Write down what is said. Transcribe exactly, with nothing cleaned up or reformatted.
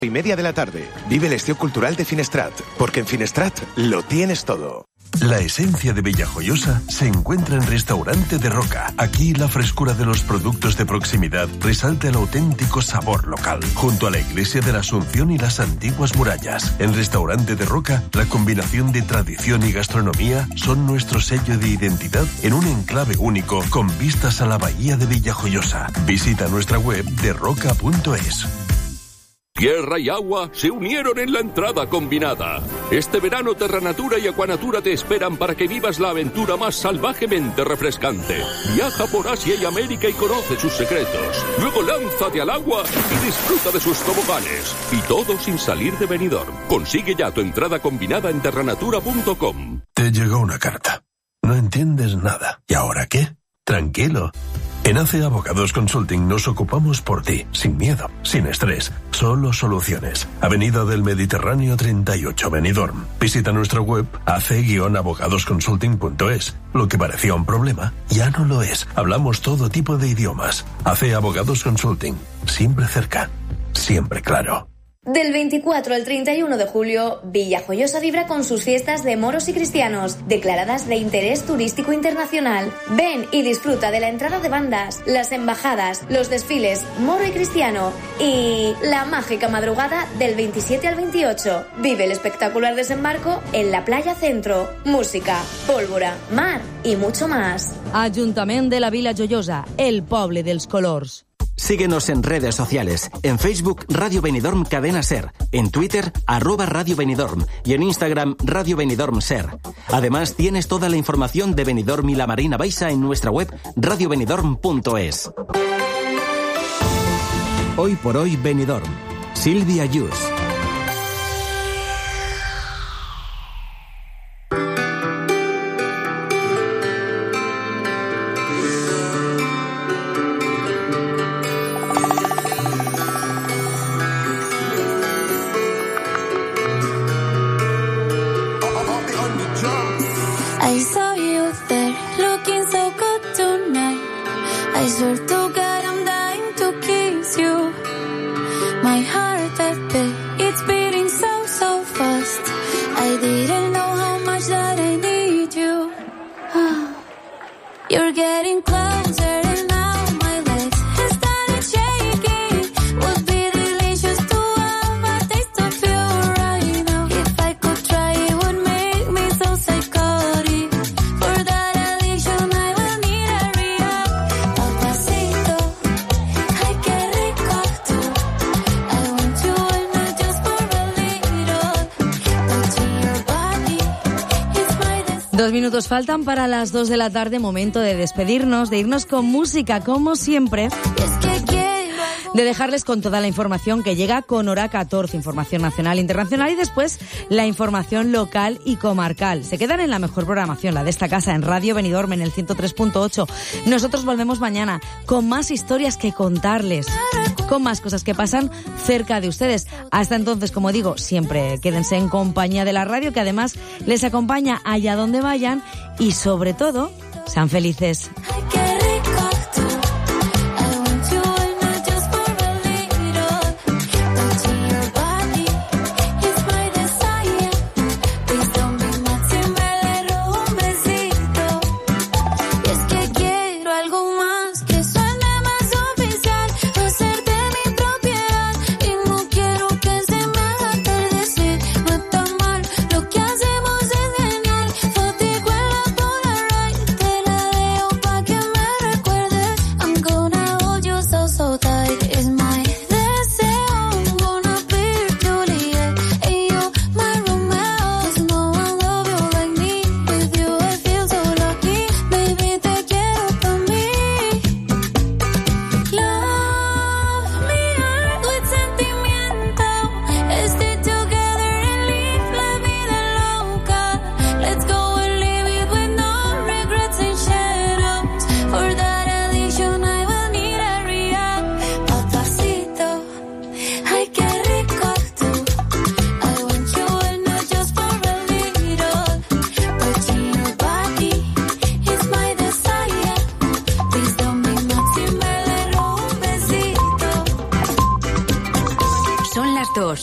Y media de la tarde. Vive el estío cultural de Finestrat, porque en Finestrat lo tienes todo. La esencia de Villajoyosa se encuentra en Restaurante de Roca. Aquí la frescura de los productos de proximidad resalta el auténtico sabor local. Junto a la Iglesia de la Asunción y las antiguas murallas. En Restaurante de Roca, la combinación de tradición y gastronomía son nuestro sello de identidad en un enclave único con vistas a la bahía de Villajoyosa. Visita nuestra web de roca punto es. Tierra y agua se unieron en la entrada combinada. Este verano Terranatura y Aquanatura te esperan para que vivas la aventura más salvajemente refrescante. Viaja por Asia y América y conoce sus secretos. Luego lánzate al agua y disfruta de sus toboganes. Y todo sin salir de Benidorm. Consigue ya tu entrada combinada en terranatura punto com. Te llegó una carta. No entiendes nada. ¿Y ahora qué? Tranquilo. En A C Abogados Consulting nos ocupamos por ti, sin miedo, sin estrés, solo soluciones. Avenida del Mediterráneo treinta y ocho, Benidorm. Visita nuestra web a c guion abogados consulting punto es. Lo que parecía un problema, ya no lo es. Hablamos todo tipo de idiomas. A C Abogados Consulting, siempre cerca, siempre claro. Del veinticuatro al treinta y uno de julio, Villajoyosa vibra con sus fiestas de moros y cristianos, declaradas de interés turístico internacional. Ven y disfruta de la entrada de bandas, las embajadas, los desfiles moro y cristiano y la mágica madrugada del veintisiete al veintiocho. Vive el espectacular desembarco en la playa centro. Música, pólvora, mar y mucho más. Ajuntament de la Vila Joiosa, el poble dels colors. Síguenos en redes sociales. En Facebook, Radio Benidorm Cadena Ser. En Twitter, arroba Radio Benidorm. Y en Instagram, Radio Benidorm Ser. Además, tienes toda la información de Benidorm y la Marina Baixa en nuestra web radio benidorm punto es. Hoy por hoy, Benidorm. Silvia Yus. Dos minutos faltan para las dos de la tarde, momento de despedirnos, de irnos con música, como siempre, de dejarles con toda la información que llega con hora catorce, información nacional e internacional, y después la información local y comarcal. Se quedan en la mejor programación, la de esta casa, en Radio Benidorm, en el ciento tres punto ocho. Nosotros volvemos mañana con más historias que contarles, con más cosas que pasan cerca de ustedes. Hasta entonces, como digo, siempre quédense en compañía de la radio, que además les acompaña allá donde vayan, y sobre todo, sean felices.